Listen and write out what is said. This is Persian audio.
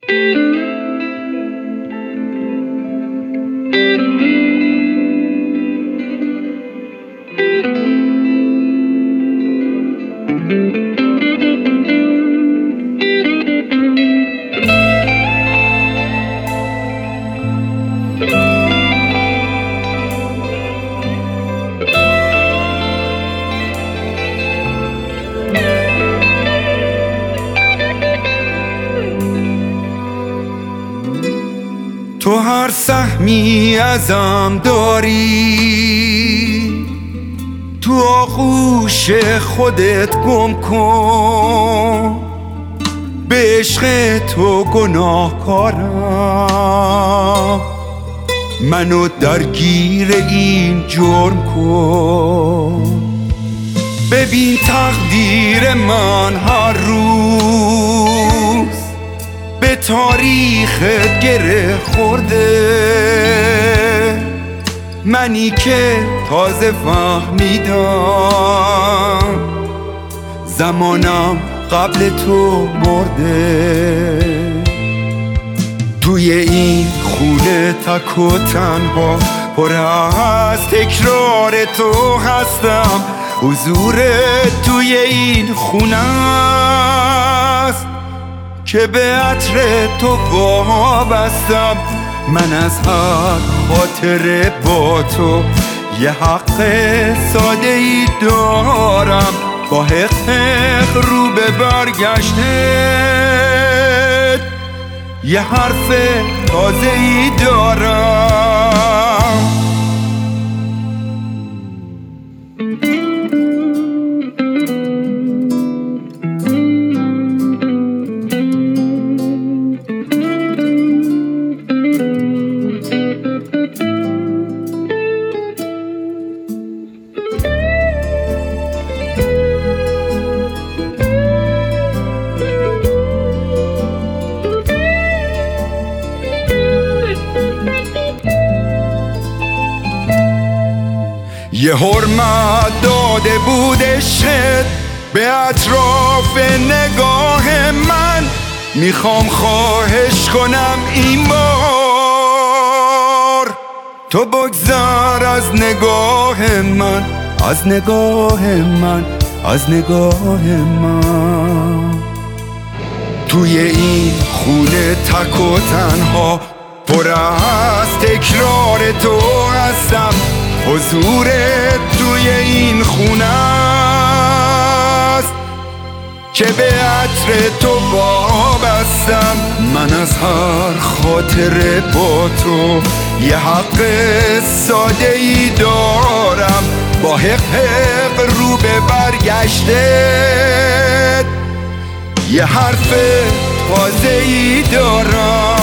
تو هر سهمی ازم داری، تو آغوش خودت گم کن. به عشق تو گناهکارم، منو درگیر این جرم کن. ببین تقدیر من هر روز به تاریخت گره خورده. منی که تازه فهمیدم زمانم قبل تو مرده. توی این خونه تک و تنها پر از تکرار تو هستم. حضورت توی این خونه است که به عطر تو وابستم. من از هر خاطره با تو یه حق ساده ای دارم. با حق رو به برگشتت یه حرف تازه ای دارم. یه حرمت داده بود عشقت به اطراف نگاه من. میخوام خواهش کنم این بار تو بگذر از نگاه من، از نگاه من، از نگاه من. توی این خونه تک و تنها پر از تکرار تو هستم. حضورت توی این خونه است که به عطر تو وابستم. من از هر خاطره با تو یه حق ساده ای دارم. با حق رو به برگشتت یه حرف تازه ای دارم.